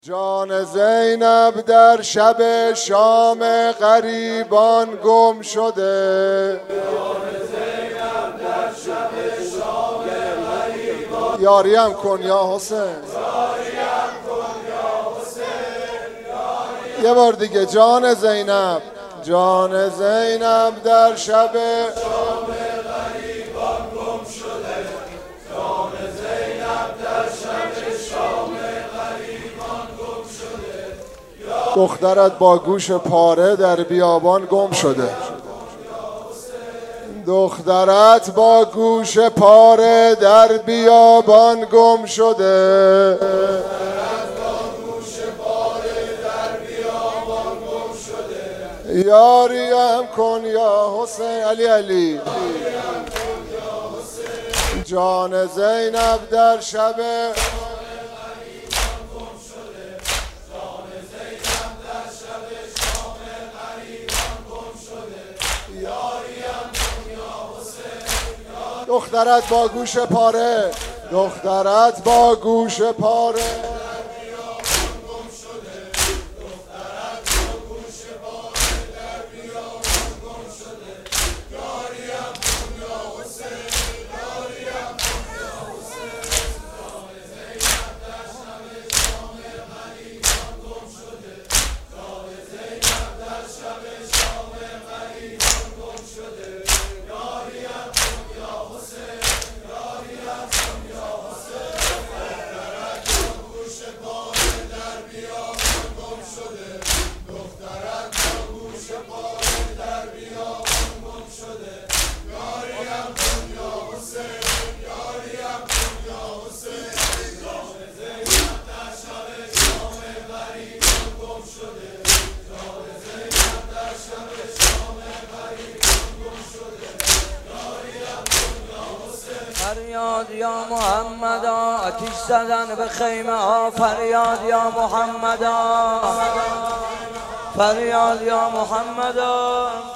جان زینب در شب شام غریبان گم شده. یاریم کن یا حسین. یه بار دیگه جان زینب، جان زینب در شب شام غریبان گم شده. جان زینب در شب شام غریبان گم شده. دخترت با گوش پاره در بیابان گم شده. دخترت با گوش پاره در بیابان گم شده. یاریم کن یا حسین. علی علی. جان زینب در شب دخترت با گوش پاره، دخترت با گوش پاره فریاد یا محمدا، آتش زدن به خیمه ها. فریاد یا محمدا، فریاد یا محمدا.